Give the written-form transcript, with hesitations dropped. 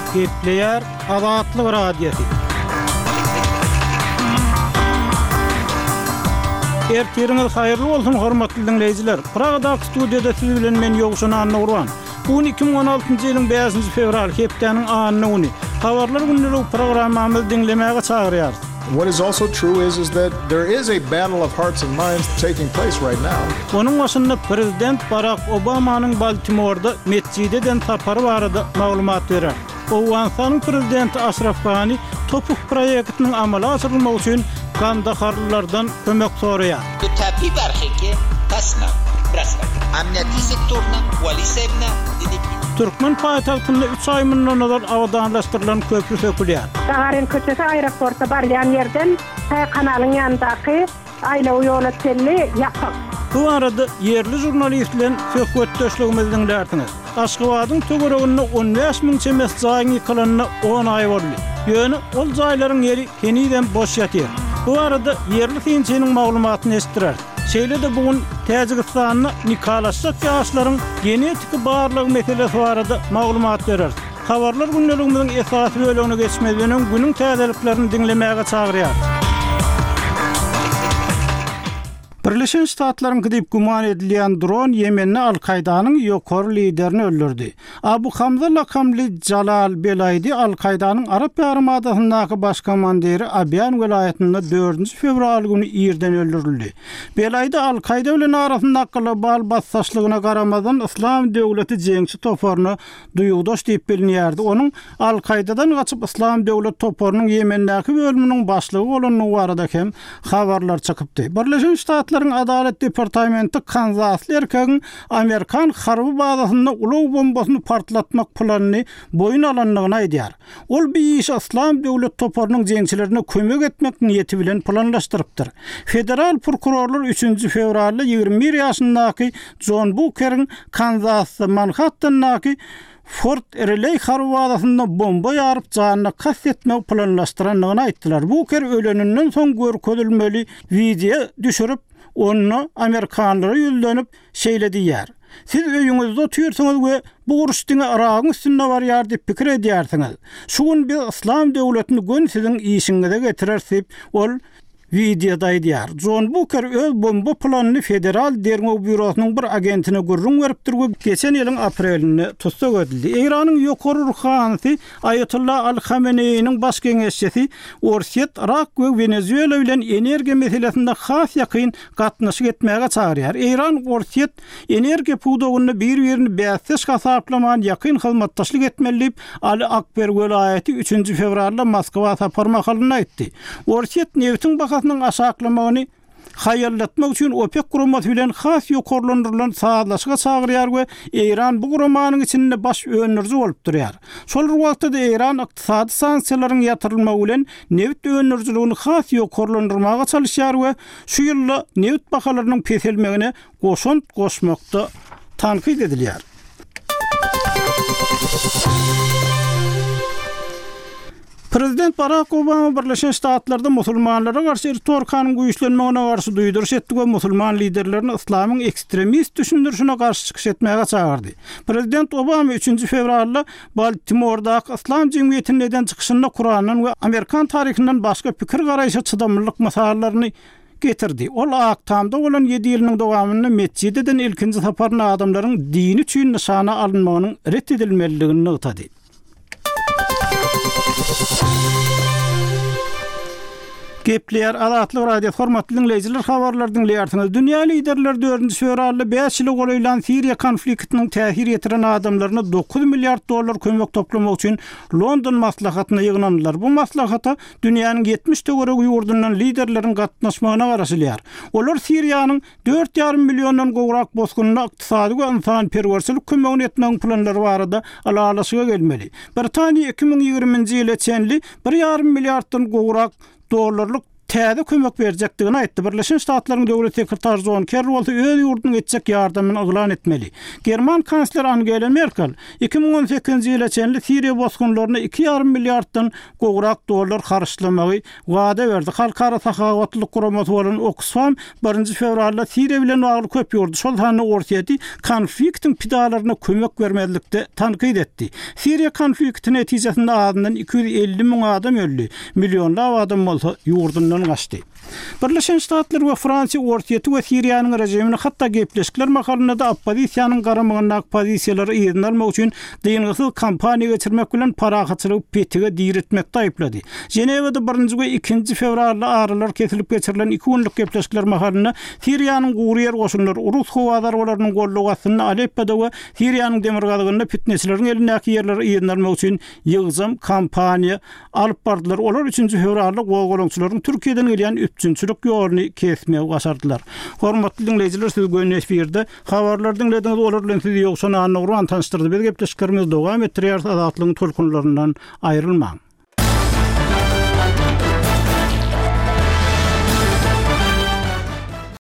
Gepleyer Azatlyk Radiosu. Ertiriniz hayırlı olsun hormatly dinleyijiler. Praga'daki studiyada siz bilen men Ýogşan Annurwan. Bu 2016-njy ýylyň 5-nji fevral hepdeniň anyny habarlar günlük programmamy dinlemäge çagyrýar. What is also true is that there is a battle of hearts and minds taking place right now. Onun başında Prezident Barack Obama'nın Baltimore'da mescideden sapary barada maglumat berer. Owganistanyň prezidenti Ashraf Ghani topuk proýektiniň amala asyrylmagy üçin Kandaharlylardan kömek soraýar. Tabi barheke tasna brasla. Amniyeti sektoruna walisebna Türkmen paýtagtynda 3 ay mundan awdanlaşdyrylan köprü sökülýär. Gagaryn köçesi aeroporta barýan ýerden kanalyň ýanyndaky aýla ýola telli ýapyk. Bu arada yerli jurnalistler söhbetdeşligimiziň därtiniz. Aşgabatyň töwereginde 15.000 çemes jaýyň ýykylanyna 10 ay boldy. Ýöne ol jaýlaryň ýeri heniden boş ýatýar. Bu arada yerli synçynyň maglumatyny esdirer. Şeýle-de bugün Täjikistanyň nikalaşjak ýaşlaryň genetik barlygy meselesi barada maglumat berer. Habarlar günlüğümizin esasy bölümine geçmeden günün täzeliklerini dinlemäge çagyrýar. Birleşen Ştatlaryň gidip guman edilýän dron Ýemenne Al-Kaidanyň ýokary liderini öldürdi. Abu Hamza lakamly Jalal Belaydi Al-Kaidanyň Arap ýarymadasynyň baş komandiri Abyan welaýatynda 4-nji fevral güni ýerden öldürildi. Belaydi Al-Kaida bilen arasyndaky global bassaşlygyna garamadan Islam döwleti jeňçi toparyny duýugdaş diýip bilinýärdi. Onuň Al-Kaidadan gaçyp Islam döwlet toparynyň Ýemendäki bölüminiň başlygy bolanyny barada hem habarlar çykypdy. Birleşen Ştatlaryň Adalet Departamenti Kansas erkegiň Amerikan harby bazasynda ulag bombasyny partlatmak planyny boyun alanlygyny aýdýar. Ol bir iş Islam döwlet toparynyň jeňçilerine kömek etmek niýeti bilen planlaşdyrypdyr. Federal prokurorlar 3-nji fevralda 21 ýaşyndaky John Booker'iň Kansas Manhattan'daky Fort Riley harby bomba ýaryp janyna kastetmek planlaşdyranlygyny aýtdylar. Booker öleninden soň görkezilmeli video düşürip onu Amerikanlara ýüzlenip şeýledi ýer. Siz öýüňizde oturýarsyňyz we bu uruşdyň aragyň üstünde barýar diýip pikir edýärsiňiz. Şugun bir Islam döwletini gön siziň işiňize getirer ol videoda aýdýar. John Booker öz bomba planyny Federal Derňok Bürosynyň bir agentine gurrun beripdir we geçen ýylyň aprelinde tutsak edildi. Iranyň ýokary ruhanysy Ayatollah Al-Khamenei'niň baş geňeşçisi Orset Irak we Venezuela bilen energiýa meselesinde has ýakyn gatnaşyk etmäge çagyrýar. Iran Orset energiýa pudogyny bir-birini bässeş gasaplamagan ýakyn hyzmatdaşlyk etmeli Ali Akber welaýaty 3-nji fevralda Moskwa saparmagyny aýtdy. Orset neftiň bahasynyň aşaklamagyny hayallatmak üçin OPEC guramaty bilen has ýokarlandyrylan saatlaşyga çagyrýar we Iran bu guramanyň içinde baş öňürji bolup durýar. Şol wagtda Iran ykdysady sanksiýalaryň ýatyrylmagy bilen neft öňürjiligini has ýokarlandyrmaga çalyşýar we şu ýylda neft bahalarynyň peselmegine goşmakda tanqid edilýär. Prezident Barack Obama Birleşen Ştatlarda musulmanlara karşı retorikanyň güýçlenmegine garşy duýduruş etdi we musulman liderlerini islamyň ekstremist düşündürüşine garşy çykyş etmäge çagyrdy. Prezident Obama 3-nji fevralda Baltimore'daky Islam jemgyýetiniň eden çykyşynda Kur'anyň we Amerikan tarihinden başga pikir garaýşa çydamlılık masalalarını getirdi. Ol aktamda bolan 7 ýylyň dowamynda mescideden ilkinji saparyna adamlaryň dini üçin nişana alınmagynyň reddedilmeligini ýetdi. Gepleyer Azatlyk Radio hormatly dinleyijiler, habarlar dinleýärsiňiz. Dünýä liderleri 4-nji fevralda 5 ýyl goýulan Siriýa konfliktiniň täsir ýetiren adamlaryna $9 milyard kömek toplamak üçin London maslahatyna ýygnandylar. Bu maslahata dünýäniň 70 töwerek ýurdundan liderleriň gatnaşmagyna garaşylýar. Olar Siriýanyň 4,5 milyondan gowrak boskunyna ykdysady we insanperwerçilik kömegini etmek planlary barada alalaşyga gelmeli. Britaniýa 2020-nji ýyla çenli $1,5 milyarddan gowrak dollarlyk täze kömek berjekdigini aýtdy. Birleşen Ştatlaryň döwlet sekretary John Kerry bolsa öz ýurdunyň etjek ýardamyny oglan etmeli. German kansler Angela Merkel 2018-nji ýyla çenli Siriýa bosgunlaryna 2,5 milliarddan gowrak dollar harçlamagy wada berdi. Halkara Sahawatlyk Guramaty bolan Oxfam 1 fevralda Siriýa bilen bagly köp ýurdu. Şol hany ortaýady konfliktiň pidalaryna kömek bermezlikde tanqid etdi. Siriýa konflikti netijesinde adından 250 000 adam öldü. Milyonlap adam bolsa ýurdundan gaçdy. Birleşen Ştatlar we Fransiýa ortaýety we Siriýanyň rejimini hatda gepleşikler makalynda oppozisiýanyň garamygyna pozisiýalary ýerine almak üçin dyňysyz kampaniýa geçirmek bilen parahatçylyk petige diýretmekde aýplady. Jenewada 1 we 2 fevralda aralar kesilip geçirilen 2 günlük gepleşikler makalyna Siriýanyň gurýer goşunlary Urus howadarlarynyň gollugasyny Aleppo'da we Siriýanyň demirgalygyna fitneçileriň elindäki ýerleri ýerine almak üçin ýygyzam kampaniýa alyp bardylar. Olar 3 fevralda gowgolaňçylaryň Türkiýeden gelýän üçünçülük ýoluny kesmeye başardylar. Hormatly dinleýijiler, siz göňüň efirde habarlar dinlediňiz olar bilen sizi ýoksa anagry tanışdyrdy. Biz gepleşiklerimiz dowam etdirýär, azatlygyň tolkunlaryndan aýrylmaň.